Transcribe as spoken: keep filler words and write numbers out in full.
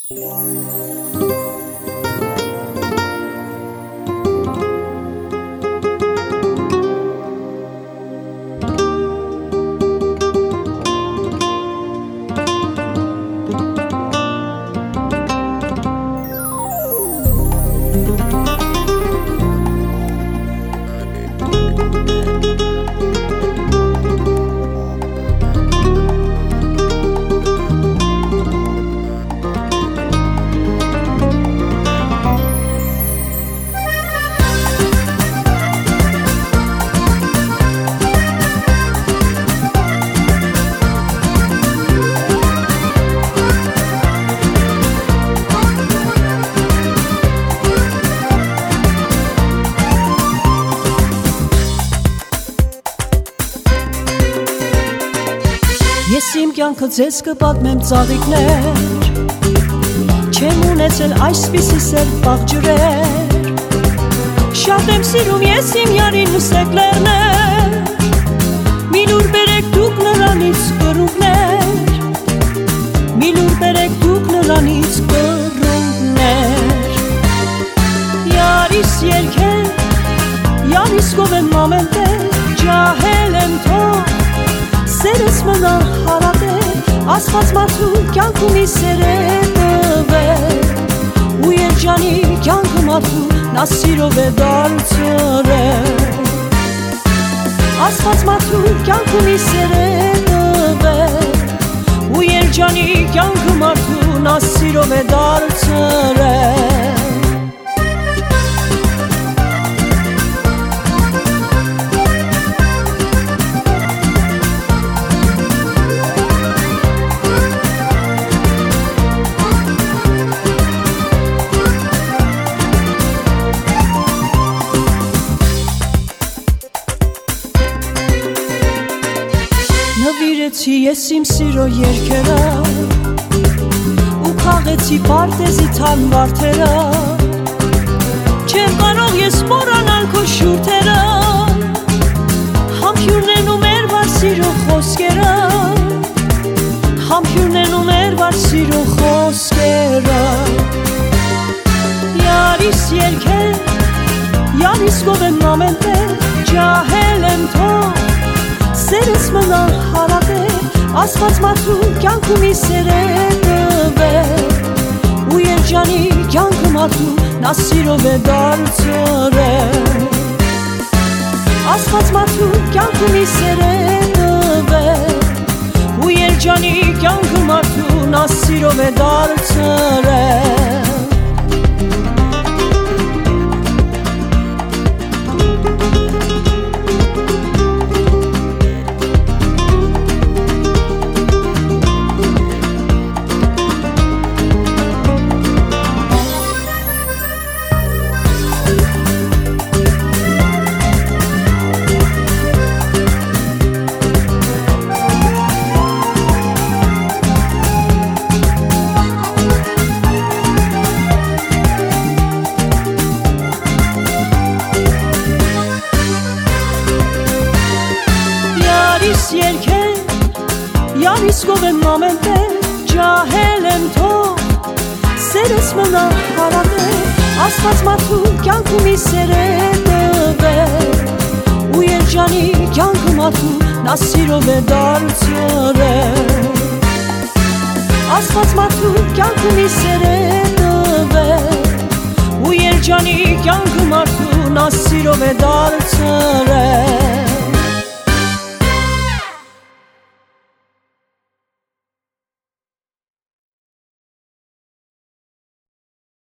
Ես իմ կյանքը ձեզ կպատմեմ ծաղիկներ, չեմ ունեցել այսպիսի սեր պաղջրեր, շատ եմ սիրում ես իմ յարին նստեք լեռներ, մի լուր բերեք դուք նրանից կռունգներ, մի լուր բերեք դուք նրանից կռունգներ, յարիս երգեր, յարիս կովեմ ամենտեր, ջահել եմ թող Սերս մնա հարատեր, ասված մարդու կյանքում ի սեր է տվել, ու երջանի կյանքը մարդու նա սիրով է դարձրել, ասված մարդու կյանքում ի սեր է տվել, ու երջանի կյանքը մարդու նա սիրով է դարձրել Նվիրեցի ես իմ սիրո երգերը ու քաղեցի պարտեզի թան վարդերը Չեմ կարող ես մոռանալ քո շուրթերը Համբյուրն են ու մեր վար սիրո խոսքերը Համբյուրն են ու մեր վար սիրո խոսքերը Յարիս երգեր, յարիս գովեմ ամենտեր Ջահել եմ թող Սերս մնա հարատեր, ասված մարդու կյանքում ի սեր է տվել ու երջանի կյանքը մարդու նա սիրով է դարձրել Ասված մարդու կյանքում ի սեր է տվել ու երջանի կյանքը մարդու նա սիրով է դարձրել Երգեր, յարիս գովեմ ամենտեր, ջահել եմ թող, սերս մնա հարատեր, ասված մարդու կյանքում ի սեր է տվել, ու երջանի կյանքը մարդու նա սիրով է դարձրել, ասված մարդու կյանքում ի սեր է տվել, ու երջանի կյանքը մարդու նա սիրով է դարձրել